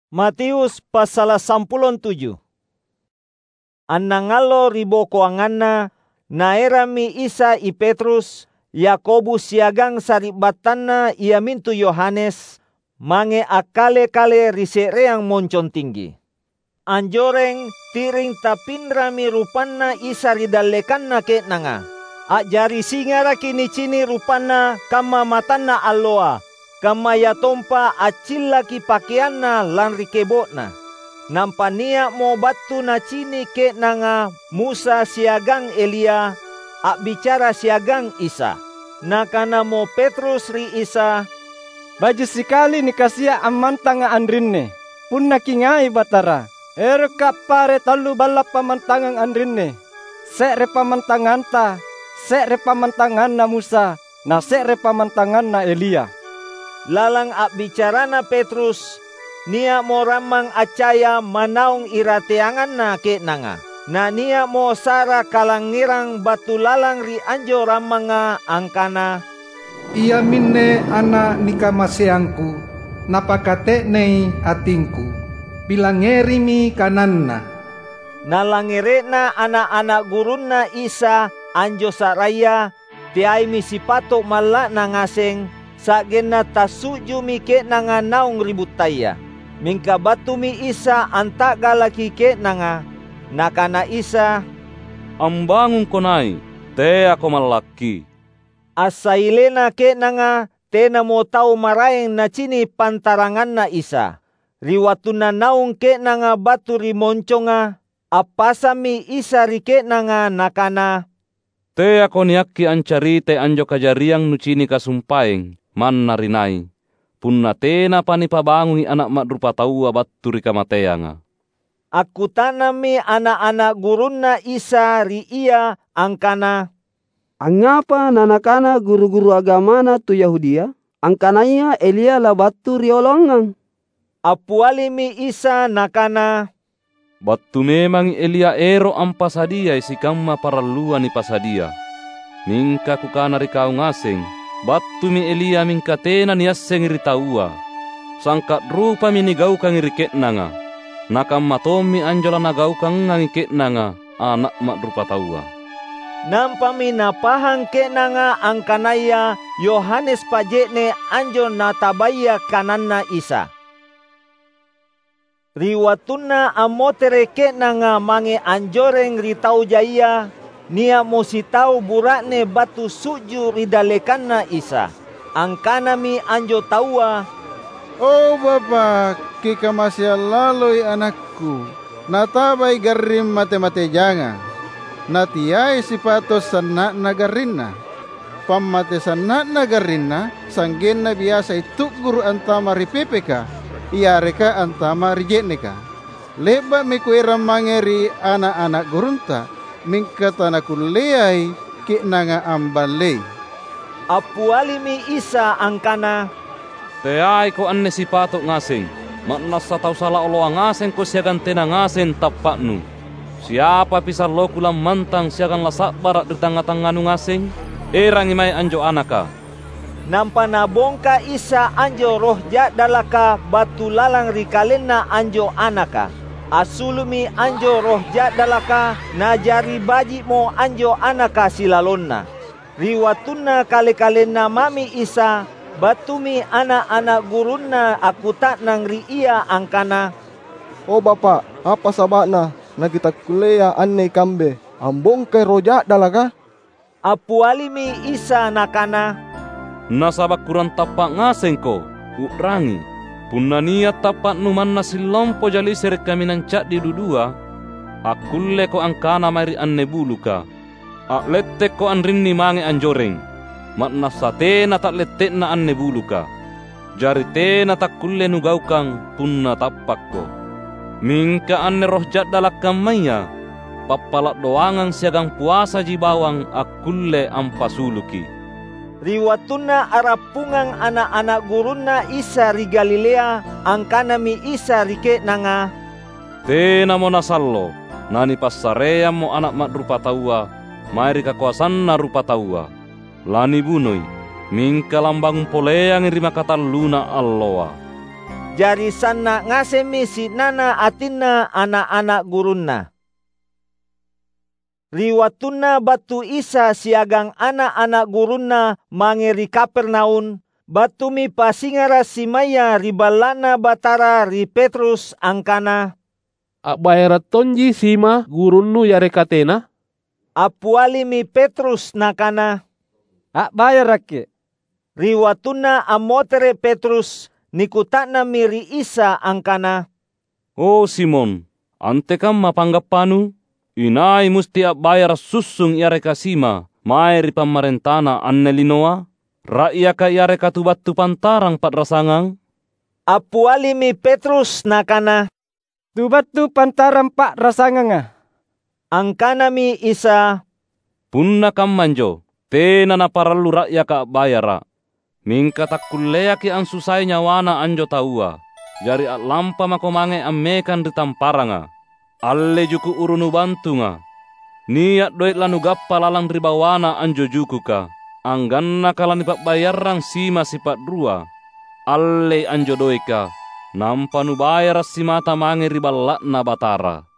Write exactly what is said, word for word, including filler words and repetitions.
Matius pasal sampulon tujuh. Annangalo riboko anganna naerami Isa i Petrus, Yakobus siagang saribatanna ia mintu Yohanes, mange akale-kale risereang moncon tinggi. Anjoreng tiring tapinrami rupanna Isa ridallekanna kenanga. Ajari singara kini cini rupanna kama matanna alloa. Kama ya tompa acillaki pakeanna lan rikebotna. Nampania mo batu na cini ke nanga Musa siagang Elia, ak bicara siagang Isa. Nakana mo Petrus ri Isa, baju sekali ni kasia amantanga andrinne. Pun nakingai batara. Erka pare talu balap pamantangan andrinne. Sekre pamantanganta, sekre pamantangan na Musa, na sekre pamantangan na Elia. Lalang ak bicarana Petrus, nia mo ramang acaya manaung irateangan na ke nanga. Na nia mo sara kalangirang batu lalang ri anjo ramanga angkana. Ia minne ana nikamaseangku, napakate nei atingku, bilangerimi kananna. Nalangerena anak-anak gurunna Isa anjo saraya, tiai misipato malak nangaseng, sagena tasuju mi ke nanga naung ributaya. Mingka batu mi Isa antak galaki ke nanga. Nakana Isa, ambangun konai, te ako malaki. Asailena ke nanga, tena mo tau maraeng na cini pantarangan na Isa. Riwatuna naung ke nanga batu rimonconga, apasami Isa ri ke nanga nakana. Te ako niaki ancari te anjo kajariang nucini kasumpaeng. Man narinai, punna tena panipabangungi anak madrupa taua batu ri kamateanga. Aku tanami anak-anak gurunna Isa ri ia angkana. Angapa nanakana guru-guru agamana tu Yahudia? Angkanaya Elia la batu riolongang. Apualimi Isa nakana. Batu memang Elia ero ampasadia isikamma paralluan ni pasadia. Mingka kukana ri kau ngaseng. Batu mi Elia mingka tena niasseng iri taua. Sangkat rupa mi nigaukang iri ketnanga. Nakam matomi anjola nagaukang ngangi ketnanga anak mak rupa taua. Nampami napahang ketnanga angkanaya Yohanes pajekne anjo natabaya kananna Isa. Riwatuna amotere ketnanga mange anjoreng ritau jaya. Nia mositau burakne batu suju ridalekanna Isa. Angkanami anjo taua. Oh Bapa, kika masya laloi anakku. Natabay garim mate-mate janga. Natiyay sipatos sanak na garinna. Pamate sanak na garinna, sanggen na biasa itu guru antama ripepeka. Iyareka antama rijetneka. Leba mikuiram mangeri anak-anak gurunta. Mingkata na kuleyay ki nanga ambalay. Apualimi Isa angkana. Teay ko anne si patok ngaseng. Maknasa tau salah olo ngaseng ko siagan tena ngaseng tapaknu. Siapa pisar lo kulam mantang siagan lasak barak di tangga-tangganu ngaseng. Erang imay anjo anaka. Nampa nabongka Isa anjo roh jat dalaka batu lalang rikalena anjo anaka. Asulumi anjo roh jat dalaka najari baji mo anjo anaka silalonna. Riwatuna kale-kalena mami Isa batumi anak-anak gurunna aku tak nang ri ia angkana. Oh Bapa, apa sabakna na kita kuleya anne kambe ambong kai roh jat dalaka? Apualimi Isa nakana. Nasabak kurang tapak ngaseng ko urangi. Punna niat tapat numan nasi lompo jali ser kami nancak di dudua. Akulle ko angkana mari anne buluka. Ak lettek ko anrinni mange anjoreng. Makna satena tak lettek na anne buluka. Jari tena tak kulle nugaukang punna tapak ko. Mingka anne roh jat dalak kamaya. Papalak doangang siagang puasa jibawang akulle ampasuluki. Riwatuna arapungang anak-anak gurunna Isa ri Galilea angkanami Isa ri ke nanga. Tena mo nasallo, nani passaream mo anak mak rupa taua, mairi kakuasanna rupa taua. Lani bunoi, mingka lambang poleang irima kata luna alloa. jari sanna ngasemi si nana atinna anak-anak gurunna. Riwatuna batu Isa siagang anak-anak gurunna mangeri Kapernaum, batumi pasingara si maya ribalana batara ri Petrus angkana. Abayara tonji sima gurunnu yare katena? Apuali mi Petrus nakana. Abayarake. Riwatuna amotere Petrus nikutana miri Isa angkana. Oh Simon, ante kam mapanggapanu? Inai musti bayar susung yare kasima, maeri pamarentana anne linoa, raia ka yare katubatu pantarang padrasangang. Apuali mi Petrus nakana. Tubatu pantarang pak rasanganga. Angkana mi Isa. Punna kam manjo, tena na paralu raia ka bayara. Mingka takkulea ki ang susai nyawana anjo taua, jari at lampa makomange ammekan di tamparanga. Alle juku urunu bantunga. Niat doit lanu gappa lalang ribawana anjo juku ka. Angganna kalani pak bayarang sima sifat rua. Alle anjo doika. Nampanu bayar si mata mange ribalakna batara.